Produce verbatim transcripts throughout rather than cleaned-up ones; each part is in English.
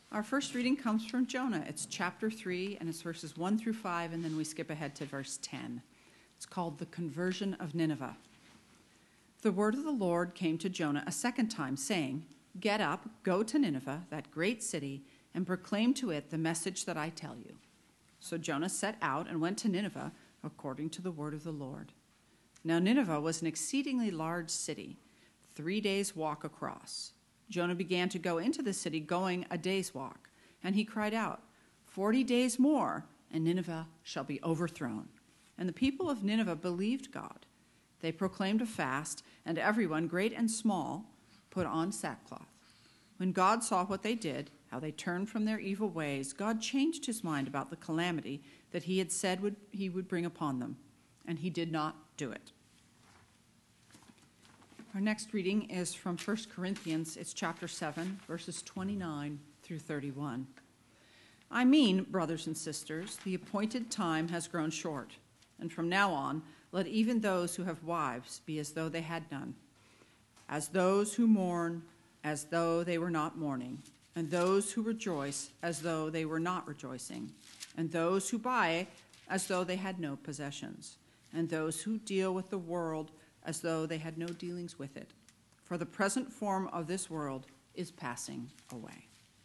Our first reading comes from Jonah. It's chapter three, and it's verses one through five, and then we skip ahead to verse ten. It's called The Conversion of Nineveh. The word of the Lord came to Jonah a second time, saying, "Get up, go to Nineveh, that great city, and proclaim to it the message that I tell you." So Jonah set out and went to Nineveh according to the word of the Lord. Now Nineveh was an exceedingly large city, three days' walk across. Jonah began to go into the city, going a day's walk, and he cried out, Forty days more, and Nineveh shall be overthrown." And the people of Nineveh believed God. They proclaimed a fast, and everyone, great and small, put on sackcloth. When God saw what they did, how they turned from their evil ways, God changed his mind about the calamity that he had said would, he would bring upon them, and he did not do it. Our next reading is from First Corinthians. It's chapter seven, verses twenty-nine through thirty-one. "I mean, brothers and sisters, the appointed time has grown short, and from now on, let even those who have wives be as though they had none, as those who mourn as though they were not mourning, and those who rejoice as though they were not rejoicing, and those who buy as though they had no possessions, and those who deal with the world as though they had no dealings with it. For the present form of this world is passing away."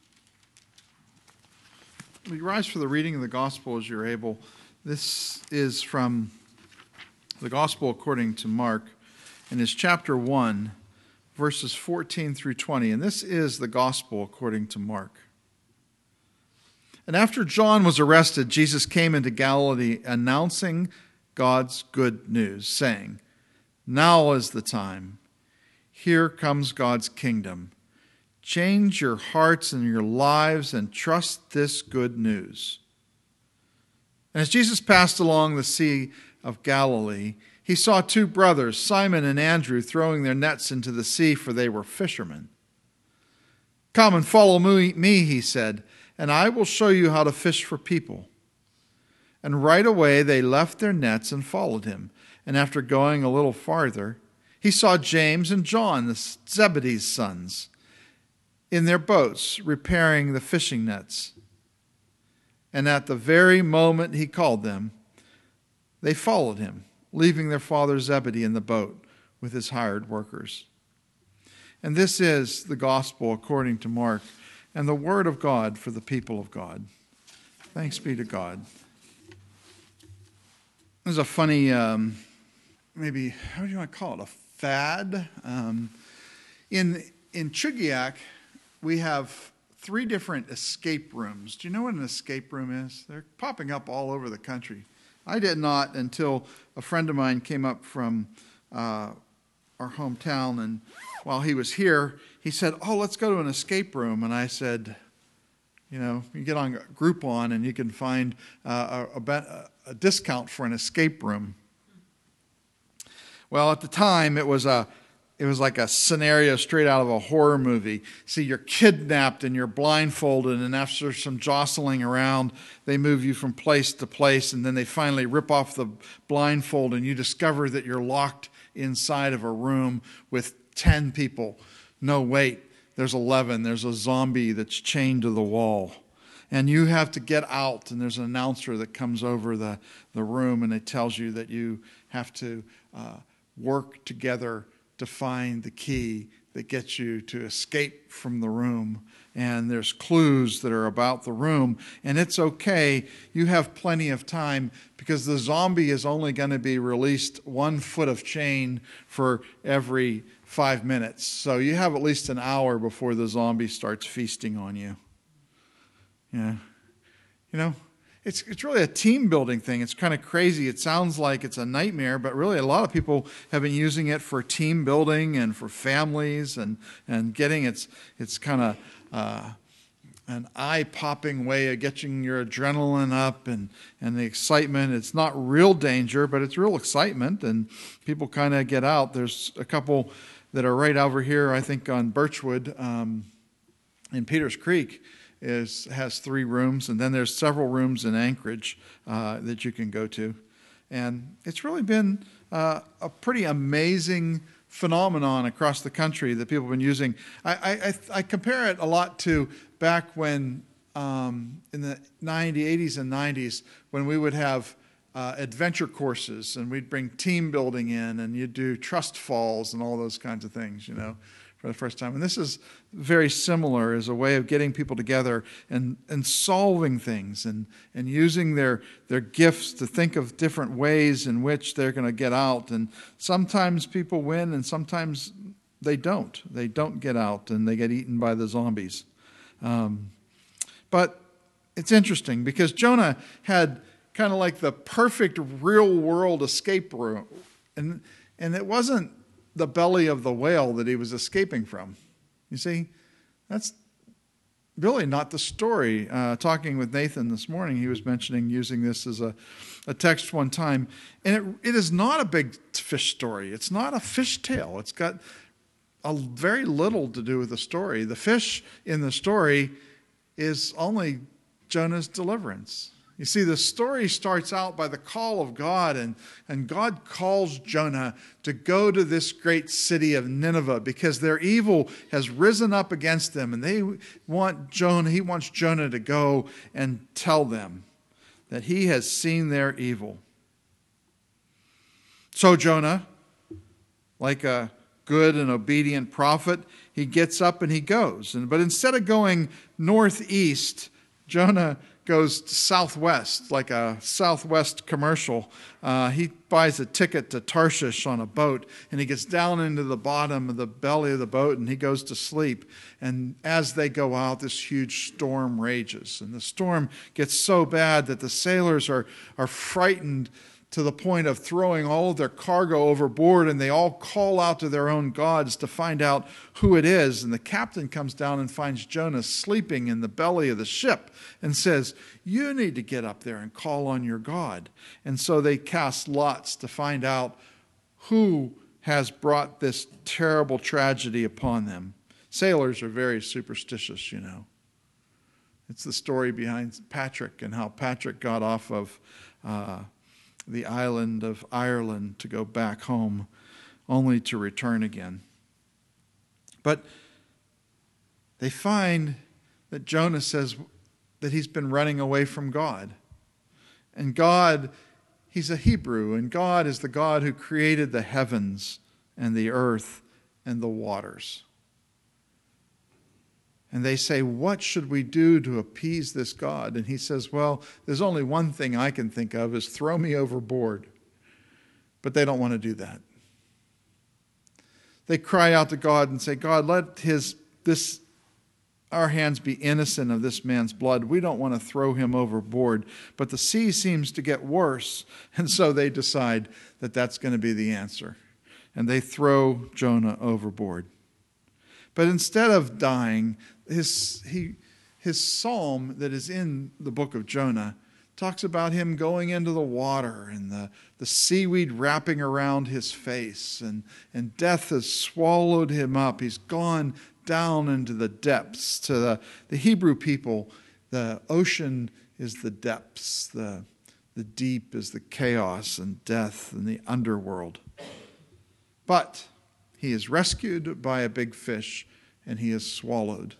Will you rise for the reading of the gospel as you're able? This is from the gospel according to Mark, and is chapter one, verses fourteen through twenty. And this is the gospel according to Mark. "And after John was arrested, Jesus came into Galilee announcing God's good news, saying, 'Now is the time. Here comes God's kingdom. Change your hearts and your lives and trust this good news.' And as Jesus passed along the Sea of Galilee, he saw two brothers, Simon and Andrew, throwing their nets into the sea, for they were fishermen. 'Come and follow me,' he said, 'and I will show you how to fish for people.' And right away they left their nets and followed him. And after going a little farther, he saw James and John, the Zebedee's sons, in their boats repairing the fishing nets. And at the very moment he called them, they followed him, leaving their father Zebedee in the boat with his hired workers." And this is the gospel according to Mark, and the word of God for the people of God. Thanks be to God. There's a funny... Um, maybe, how do you want to call it, a fad? Um, in in Chugiak, we have three different escape rooms. Do you know what an escape room is? They're popping up all over the country. I did not until a friend of mine came up from uh, our hometown, and while he was here, he said, "Oh, let's go to an escape room." And I said, you know, you get on Groupon and you can find uh, a, a, a discount for an escape room. Well, at the time, it was a, it was like a scenario straight out of a horror movie. See, you're kidnapped and you're blindfolded, and after some jostling around, they move you from place to place, and then they finally rip off the blindfold, and you discover that you're locked inside of a room with ten people. No, wait, there's eleven. There's a zombie that's chained to the wall. And you have to get out, and there's an announcer that comes over the, the room, and it tells you that you have to... Uh, work together to find the key that gets you to escape from the room. And there's clues that are about the room. And it's okay. You have plenty of time, because the zombie is only going to be released one foot of chain for every five minutes. So you have at least an hour before the zombie starts feasting on you. Yeah. You know, It's it's really a team building thing. It's kind of crazy. It sounds like it's a nightmare, but really a lot of people have been using it for team building and for families and, and getting its it's kind of uh, an eye-popping way of getting your adrenaline up and, and the excitement. It's not real danger, but it's real excitement, and people kind of get out. There's a couple that are right over here, I think, on Birchwood um, in Peters Creek. Is has three rooms, and then there's several rooms in Anchorage uh, that you can go to. And it's really been uh, a pretty amazing phenomenon across the country that people have been using. I, I, I compare it a lot to back when um, in the nineties, eighties and nineties, when we would have uh, adventure courses and we'd bring team building in and you'd do trust falls and all those kinds of things, you know, for the first time. And this is very similar as a way of getting people together and, and solving things and, and using their, their gifts to think of different ways in which they're going to get out. And sometimes people win and sometimes they don't. They don't get out and they get eaten by the zombies. Um, but it's interesting because Jonah had kind of like the perfect real world escape route. And, and it wasn't the belly of the whale that he was escaping from. You see, that's really not the story. Uh, talking with Nathan this morning, he was mentioning using this as a, a text one time. And it, it is not a big fish story. It's not a fish tale. It's got a very little to do with the story. The fish in the story is only Jonah's deliverance. You see, the story starts out by the call of God, and, and God calls Jonah to go to this great city of Nineveh because their evil has risen up against them, and they want Jonah, he wants Jonah to go and tell them that he has seen their evil. So Jonah, like a good and obedient prophet, he gets up and he goes. And, but instead of going northeast, Jonah goes southwest, like a Southwest commercial. Uh, he buys a ticket to Tarshish on a boat, and he gets down into the bottom of the belly of the boat, and he goes to sleep. And as they go out, this huge storm rages. And the storm gets so bad that the sailors are, are frightened to the point of throwing all of their cargo overboard, and they all call out to their own gods to find out who it is. And the captain comes down and finds Jonah sleeping in the belly of the ship and says, "You need to get up there and call on your God." And so they cast lots to find out who has brought this terrible tragedy upon them. Sailors are very superstitious, you know. It's the story behind Patrick and how Patrick got off of uh, the island of Ireland to go back home, only to return again. But they find that Jonah says that he's been running away from God. And God, he's a Hebrew, and God is the God who created the heavens and the earth and the waters. And they say, "What should we do to appease this God?" And he says, "Well, there's only one thing I can think of, is throw me overboard." But they don't want to do that. They cry out to God and say, "God, let his this our hands be innocent of this man's blood. We don't want to throw him overboard." But the sea seems to get worse. And so they decide that that's going to be the answer. And they throw Jonah overboard. But instead of dying, his, he, his psalm that is in the book of Jonah talks about him going into the water and the, the seaweed wrapping around his face, and, and death has swallowed him up. He's gone down into the depths. To the, the Hebrew people, the ocean is the depths, the, the deep is the chaos and death and the underworld. But he is rescued by a big fish, and he is swallowed.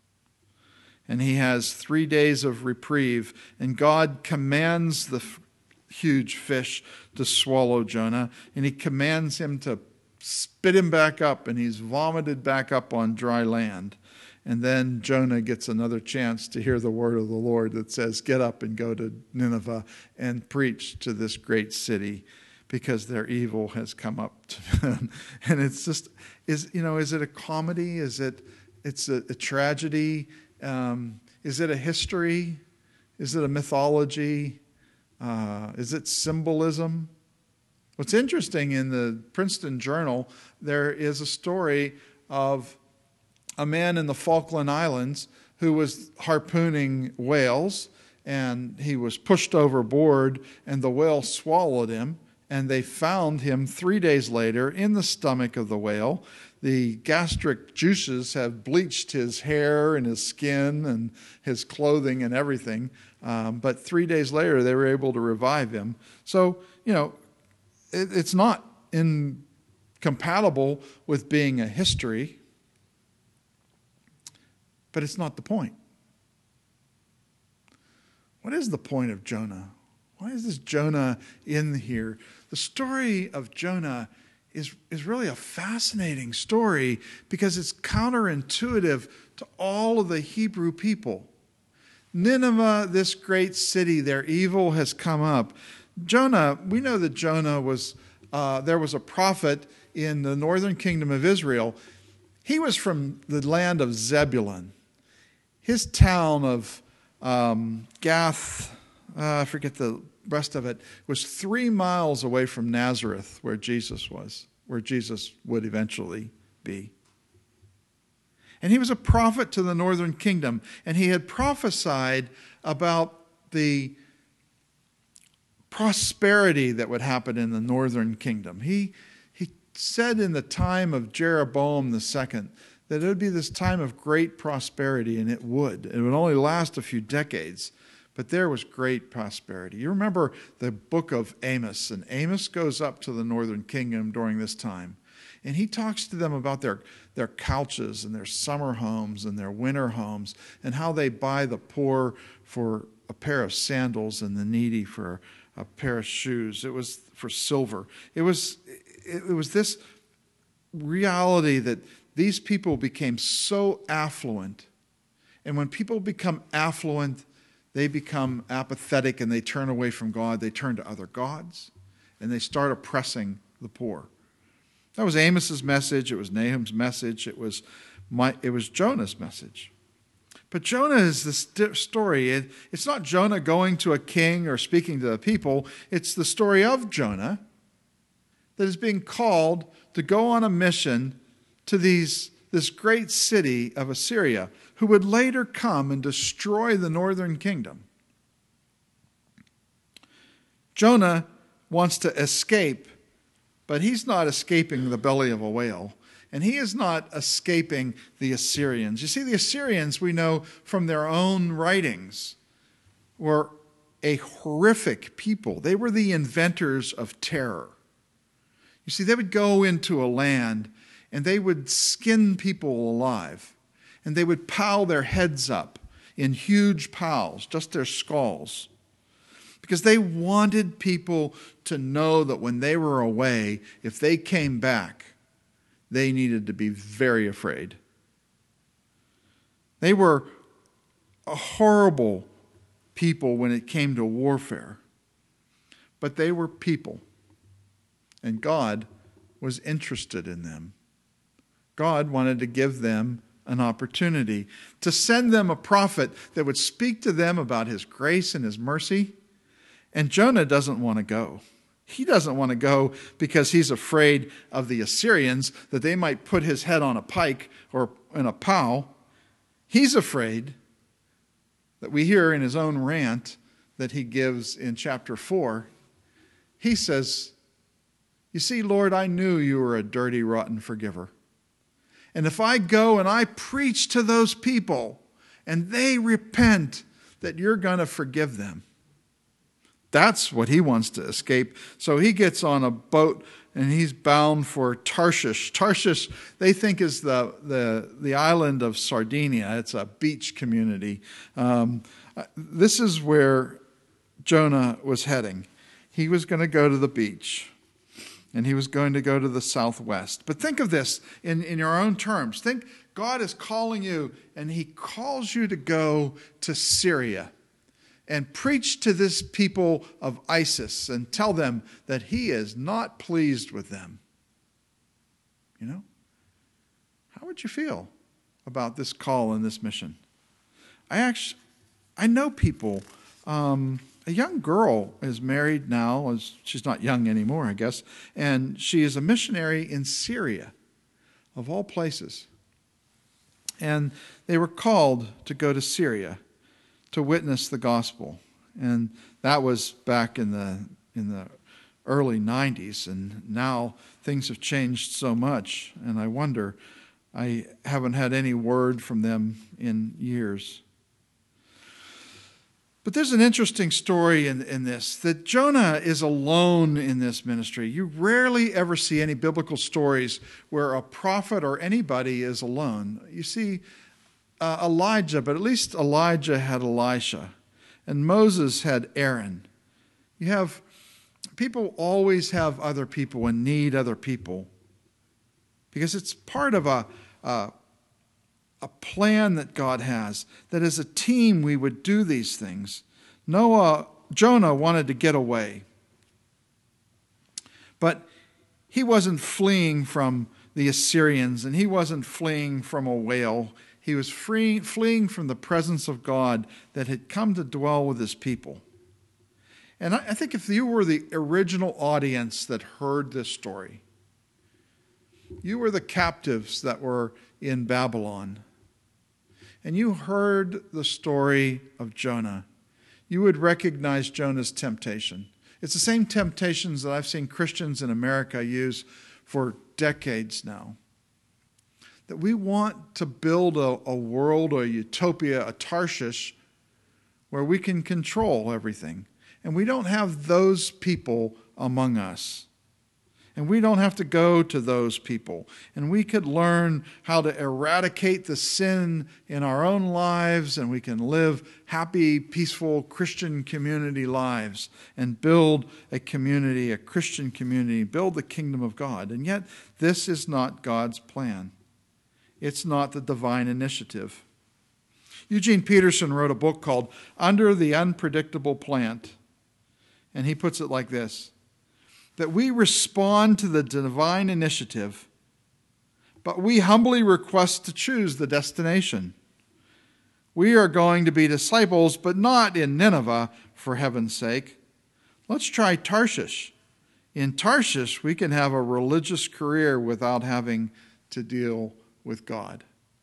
And he has three days of reprieve, and God commands the f- huge fish to swallow Jonah, and he commands him to spit him back up, and he's vomited back up on dry land. And then Jonah gets another chance to hear the word of the Lord that says, "Get up and go to Nineveh and preach to this great city, because their evil has come up to them." And it's just, is you know, is it a comedy? Is it, it's a, a tragedy? Um, is it a history? Is it a mythology? Uh, is it symbolism? What's interesting, in the Princeton Journal, there is a story of a man in the Falkland Islands who was harpooning whales, and he was pushed overboard, and the whale swallowed him. And they found him three days later in the stomach of the whale. The gastric juices have bleached his hair and his skin and his clothing and everything. Um, but three days later, they were able to revive him. So, you know, it, it's not in compatible with being a history, but it's not the point. What is the point of Jonah? Why is this Jonah in here? The story of Jonah is, is really a fascinating story because it's counterintuitive to all of the Hebrew people. Nineveh, this great city, their evil has come up. Jonah, we know that Jonah was, uh, there was a prophet in the northern kingdom of Israel. He was from the land of Zebulun. His town of um, Gath, uh, I forget the rest of it, was three miles away from Nazareth, where Jesus was, where Jesus would eventually be. And he was a prophet to the northern kingdom, and he had prophesied about the prosperity that would happen in the northern kingdom. He, he said in the time of Jeroboam the second that it would be this time of great prosperity, and it would. It would only last a few decades, but there was great prosperity. You remember the book of Amos, and Amos goes up to the northern kingdom during this time. And he talks to them about their, their couches and their summer homes and their winter homes and how they buy the poor for a pair of sandals and the needy for a pair of shoes. It was for silver. It was, it, it was this reality that these people became so affluent. And when people become affluent, they become apathetic and they turn away from God. They turn to other gods and they start oppressing the poor. That was Amos's message. It was Nahum's message. It was my, it was Jonah's message. But Jonah is this story. It, it's not Jonah going to a king or speaking to the people. It's the story of Jonah that is being called to go on a mission to these, this great city of Assyria, who would later come and destroy the northern kingdom. Jonah wants to escape, but he's not escaping the belly of a whale. And he is not escaping the Assyrians. You see, the Assyrians, we know from their own writings, were a horrific people. They were the inventors of terror. You see, they would go into a land and they would skin people alive. And they would pile their heads up in huge piles, just their skulls. Because they wanted people to know that when they were away, if they came back, they needed to be very afraid. They were a horrible people when it came to warfare. But they were people. And God was interested in them. God wanted to give them an opportunity to send them a prophet that would speak to them about his grace and his mercy. And Jonah doesn't want to go. He doesn't want to go because he's afraid of the Assyrians, that they might put his head on a pike or in a plow. He's afraid that we hear in his own rant that he gives in chapter four. He says, "You see, Lord, I knew you were a dirty, rotten forgiver. And if I go and I preach to those people and they repent, that you're going to forgive them." That's what he wants to escape. So he gets on a boat and he's bound for Tarshish. Tarshish, they think, is the, the, the island of Sardinia. It's a beach community. Um, this is where Jonah was heading. He was going to go to the beach. And he was going to go to the southwest. But think of this in, in your own terms. Think God is calling you, and he calls you to go to Syria and preach to this people of ISIS and tell them that he is not pleased with them. You know? How would you feel about this call and this mission? I actually, I know people. Um, A young girl is married now. She's not young anymore, I guess. And she is a missionary in Syria, of all places. And they were called to go to Syria to witness the gospel. And that was back in the in the early nineties. And now things have changed so much. And I wonder, I haven't had any word from them in years. But there's an interesting story in, in this, that Jonah is alone in this ministry. You rarely ever see any biblical stories where a prophet or anybody is alone. You see uh, Elijah, but at least Elijah had Elisha, and Moses had Aaron. You have, people always have other people and need other people, because it's part of a, a a plan that God has, that as a team we would do these things. Noah, Jonah wanted to get away. But he wasn't fleeing from the Assyrians, and he wasn't fleeing from a whale. He was free, fleeing from the presence of God that had come to dwell with his people. And I, I think if you were the original audience that heard this story, you were the captives that were in Babylon, and you heard the story of Jonah, you would recognize Jonah's temptation. It's the same temptations that I've seen Christians in America use for decades now. That we want to build a, a world, a utopia, a Tarshish, where we can control everything. And we don't have those people among us. And we don't have to go to those people. And we could learn how to eradicate the sin in our own lives, and we can live happy, peaceful Christian community lives and build a community, a Christian community, build the kingdom of God. And yet, this is not God's plan. It's not the divine initiative. Eugene Peterson wrote a book called Under the Unpredictable Plant, and he puts it like this: that we respond to the divine initiative, but we humbly request to choose the destination. We are going to be disciples, but not in Nineveh, for heaven's sake. Let's try Tarshish. In Tarshish, we can have a religious career without having to deal with God.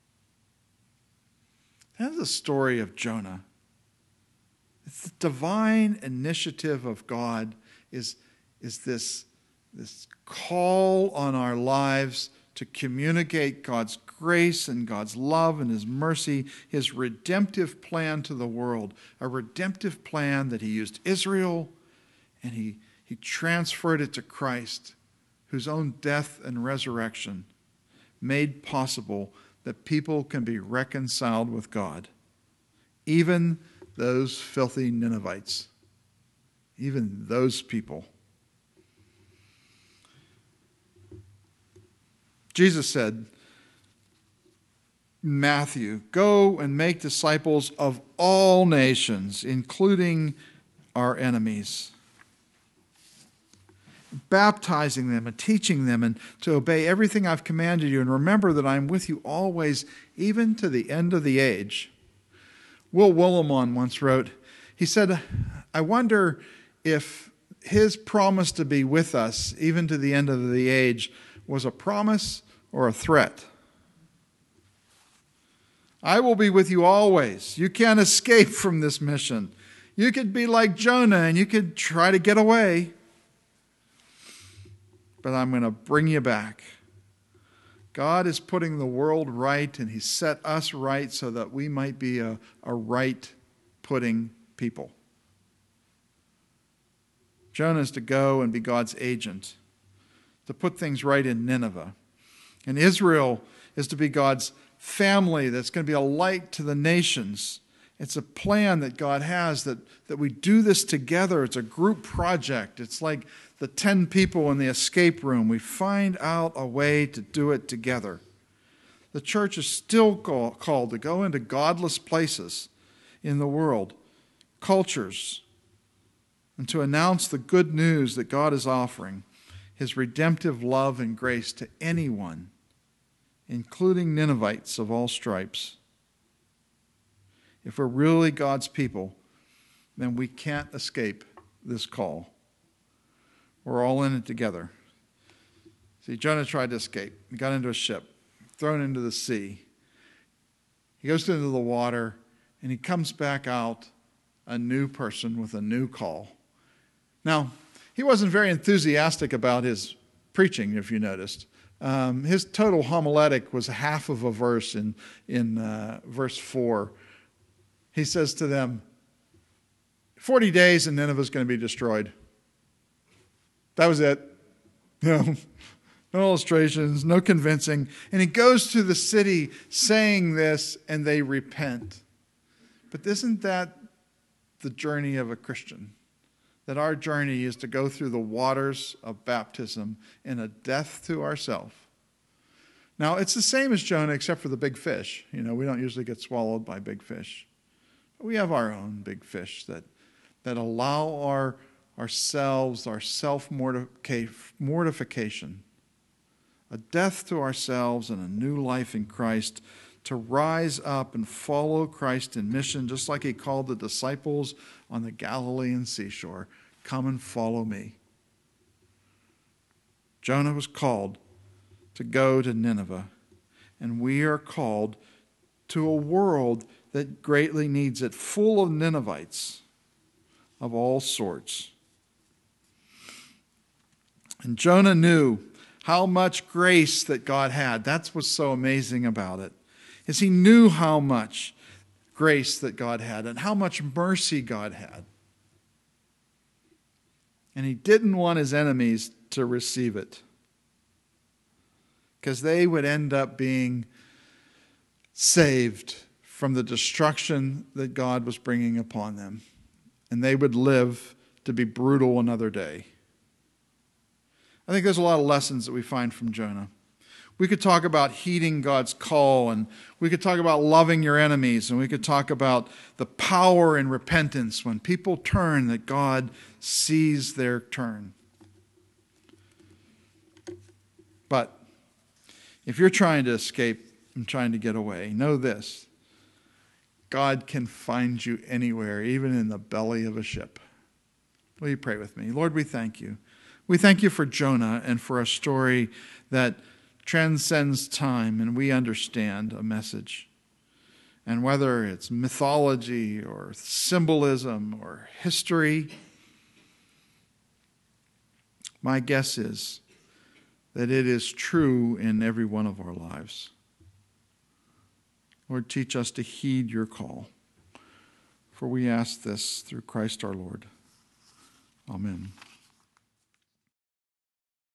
That's the story of Jonah. It's the divine initiative of God is is this, this call on our lives to communicate God's grace and God's love and His mercy, His redemptive plan to the world, a redemptive plan that He used Israel, and He, he transferred it to Christ, whose own death and resurrection made possible that people can be reconciled with God, even those filthy Ninevites, even those people. Jesus said, Matthew, go and make disciples of all nations, including our enemies, baptizing them and teaching them and to obey everything I've commanded you, and remember that I'm with you always, even to the end of the age. Will Willimon once wrote, he said, I wonder if his promise to be with us, even to the end of the age, was a promise or a threat. I will be with you always. You can't escape from this mission. You could be like Jonah and you could try to get away, but I'm going to bring you back. God is putting the world right, and He set us right so that we might be a, a right-putting people. Jonah is to go and be God's agent, to put things right in Nineveh. And Israel is to be God's family that's going to be a light to the nations. It's a plan that God has that, that we do this together. It's a group project. It's like the ten people in the escape room. We find out a way to do it together. The church is still call, called to go into godless places in the world, cultures, and to announce the good news that God is offering, His redemptive love and grace to anyone, including Ninevites of all stripes. If we're really God's people, then we can't escape this call. We're all in it together. See, Jonah tried to escape. He got into a ship, thrown into the sea. He goes into the water, and he comes back out a new person with a new call. Now, he wasn't very enthusiastic about his preaching, if you noticed. Um, his total homiletic was half of a verse in, in uh, verse four. He says to them, forty days and Nineveh's going to be destroyed. That was it. No, no illustrations, no convincing. And he goes to the city saying this, and they repent. But isn't that the journey of a Christian? That our journey is to go through the waters of baptism in a death to ourselves. Now, it's the same as Jonah, except for the big fish. You know, we don't usually get swallowed by big fish. But we have our own big fish that, that allow our ourselves, our self-mortification, a death to ourselves and a new life in Christ, to rise up and follow Christ in mission, just like he called the disciples on the Galilean seashore. Come and follow me. Jonah was called to go to Nineveh, and we are called to a world that greatly needs it, full of Ninevites of all sorts. And Jonah knew how much grace that God had. That's what's so amazing about it, is he knew how much grace that God had and how much mercy God had. And he didn't want his enemies to receive it, because they would end up being saved from the destruction that God was bringing upon them. And they would live to be brutal another day. I think there's a lot of lessons that we find from Jonah. We could talk about heeding God's call, and we could talk about loving your enemies, and we could talk about the power in repentance when people turn, that God sees their turn. But if you're trying to escape and trying to get away, know this: God can find you anywhere, even in the belly of a ship. Will you pray with me? Lord, we thank you. We thank you for Jonah and for a story that transcends time, and we understand a message. And whether it's mythology or symbolism or history, my guess is that it is true in every one of our lives. Lord, teach us to heed your call. For we ask this through Christ our Lord. Amen.